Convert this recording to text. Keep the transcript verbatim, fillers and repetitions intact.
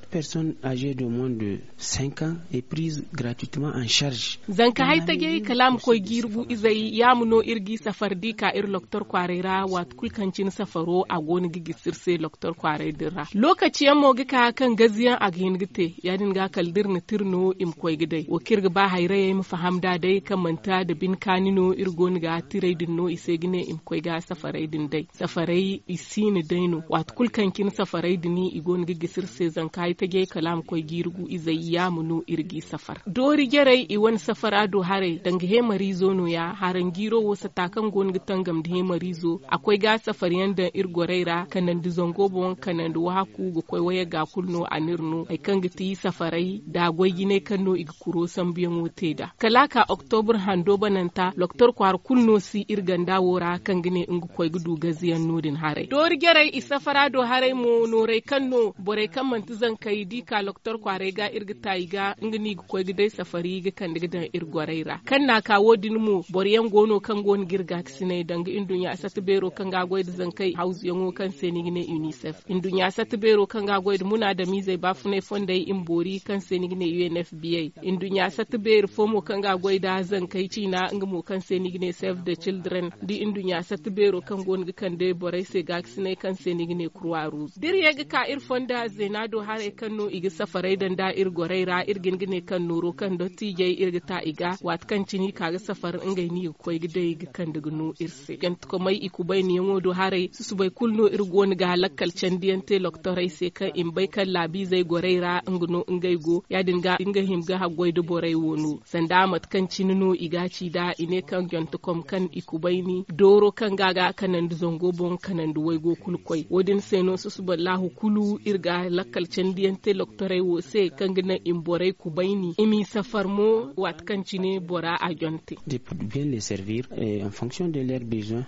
personne âgée de moins de cinq ans est prise gratuitement en charge. Zanka haitage kalam koy girgu izai yamuno irgi safardi ka ir loktor kwarera wat kulkancin safaro a goni gigi sirse loktor kware dira. Lokaci yan mogi ka kan gaziyan a gite yadin ga kaldir na tirno im koy gidai. O kirga ba haire mu fahamda dai kan manta da bin kanino irgoni ga tirai dinno ise gine im koy ga safarai din dai. Safarai isini daino wat kulkancin safarai dini igoni gigi sirse zanka haitage kalam koy girgu izai yamuno irgi safar. Dori gerai iwan safara do hare danga he marizo no ya haran giro wo satakan gon gitangam da he marizo akwai ga safariyan da irgoreira kanan di zongo bon kanan di wahaku go koy waya ga kulno anirno ai kan giti safarai da goy gine kanno ig kuro sambiyan woteda kalaka october hando bananta doktor kwar kulno si irganda wora kan gine ingu koy gudu gaziyan nodin hare dor gerai i safara do hare mo norai kanno bore kan manti zan kai di ka doktor kware ga irgita iga ingini koy gidai safari ga kan daga irgoreira kan na kawo dinmu boriyan gono kan gon girga sine danga indunya asatu bero kan ga goyda zankai house yango kan senigine unicef indunya asatu bero kan ga goyda muna da mize bafune fondai imbori kan senigine U N F P A indunya asatu bero fomo kan ga goyda zankai cina ngamo kan senigine save the children di indunya asatu bero kan gon kan de borai se ga sine kan senigine croix rouge dir yega ka ir fonda zenado hare kanno igi safarai dan da irgoreira irgin gine kan nuro kan dotti jey irgita iga wat kan cini kaga safar ngai ni koy gidai ga kan daga no irse gent ko mai iku bai ni ngodo hare su bai kulno irgon ga lakkal candiyante loktorai se kan in bai kan labi zai goreira ngno ngai go ya dinga inga himga ha goydo borai wonu sanda mat kan cini no igaci da ine kan gent kom kan iku bai ni doro kan gaga kanan du zongo bon kanan du waygo kulkoy wodin seno su suballahu kulu irga lakkal candiyante loktorai wo se kan gina in borai ku bai ni imi safar mo wat kan cini bora a jonte de bien les servir et en fonction de leurs besoins.